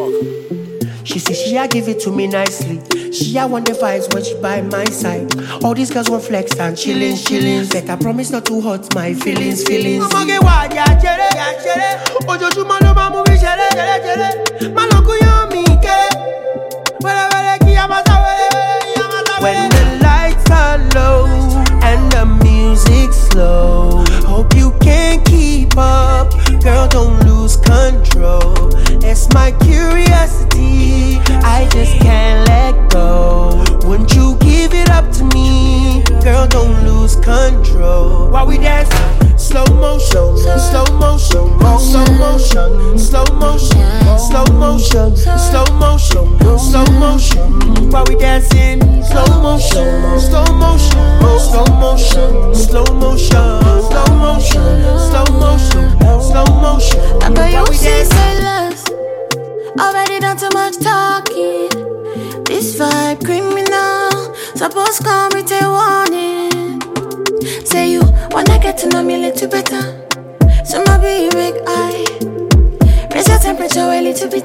She say she a give it to me nicely. She a want the vibes when she by my side. All these girls want flex and chillin'. Better promise not to hurt my feelings. I'ma get wild, yeah, chere. Ojoojúmọ́ ló máa mú mi ṣeré. Má lọ kú yán mi kéré. Wẹ́rẹ́wẹ́rẹ́ kí a máa sá wẹ́rẹ́. When the lights are low and the music's slow, hope you can keep up. Girl, don't lose control. It's my curiosity, I just can't let go. Wouldn't you give it up to me? Girl, don't lose control. While we dance, slow motion, slow motion, slow motion, slow motion, slow motion, slow motion, slow motion. While we dancing, slow motion, slow motion, slow motion, slow motion, slow motion, slow motion, slow motion. I bet you say less. Already done too much talking. This vibe criminal. Suppose call me to warning. Say you wanna get to know me a little better. So maybe you make eye. Raise your temperature a little bit.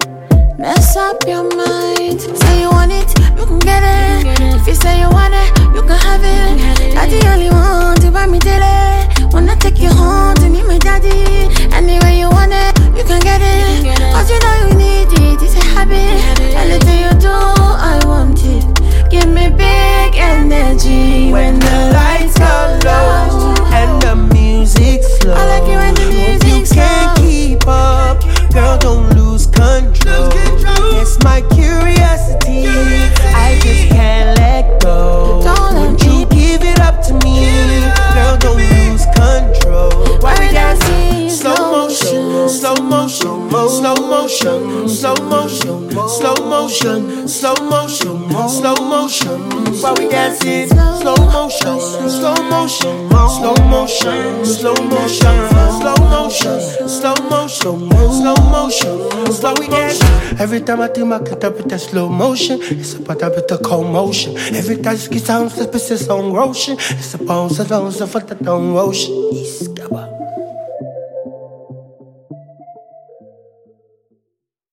Mess up your mind. Say you want it, you can get it. If you say you want it, you can have it. Not the only one to buy me daily. Wanna take you home to meet my daddy. Anyway you want it, you can get it. Cause you know you need it, it's a habit. Anything you do, I want it. Give me big energy when the lights are low and the music's slow. I like it when the music's slow. You can't keep up, girl, don't lose control. It's my curiosity, I just can't let go. Won't you give it up to me? Girl, don't lose control. Why we dancing? Slow motion, slow motion, slow motion, slow motion, slow motion, slow motion, slow motion. Why we dancing? Slow motion, slow motion, slow motion, slow motion, slow motion, slow motion, slow motion. Why we dancing? Every time I think I get up with that slow motion, it's about a bit of commotion. Every time it sounds like it's on Roshan, it's supposed to for the ocean.